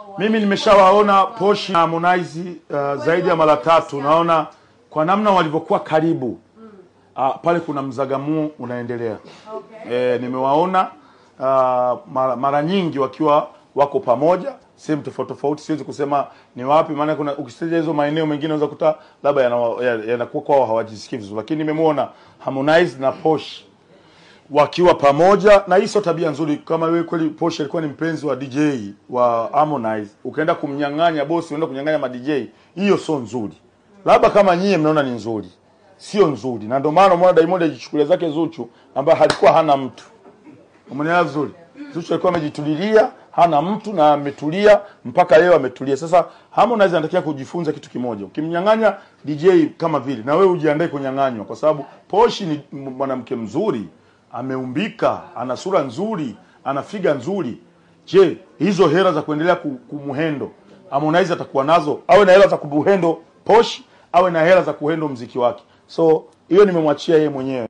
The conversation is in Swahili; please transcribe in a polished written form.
Mimi nimeshawaona Posh na Harmonize zaidi ya mara 3. Naona kwa namna walivyokuwa karibu. Pale kuna mzagamu unaendelea. Nimewaona mara nyingi wakiwa wako pamoja, sehemu tofauti, siwezi kusema ni wapi, maana kuna ukisikia hizo maeneo mengine unaweza kuta labda yanakuwa kwao hawajisikii vizuri, lakini nimemuona Harmonize na Posh wakiwa pamoja, na hii sio tabia nzuri. Kama wewe kweli Posh alikuwa ni mpenzi wa DJ wa Harmonize, ukaenda kumnyang'anya bosi, unaenda kunyang'anya ma DJ, hiyo sio nzuri. Labda kama nyie mnaona ni nzuri, sio nzuri. Na ndio maana mwana Diamond ajichukulia zake Zuchu ambaye halikuwa hana mtu. Umeelewa vizuri? Zuchu alikuwa amejitulilia, hana mtu na ametulia mpaka leo ametulia. Sasa Harmonize anatakiwa kujifunza kitu kimoja. Ukimnyang'anya DJ kama vile, na wewe ujiandae kunyang'anywa, kwa sababu Posh ni mwanamke mzuri, ameumbika, ana sura nzuri, ana figa nzuri. Je, hizo hela za kuendelea kumuhendo Harmonize atakuwa nazo? Awe na hela za kumuhendo Posh, awe na hela za kuhendo muziki wake. So hiyo nimemwachia yeye mwenyewe.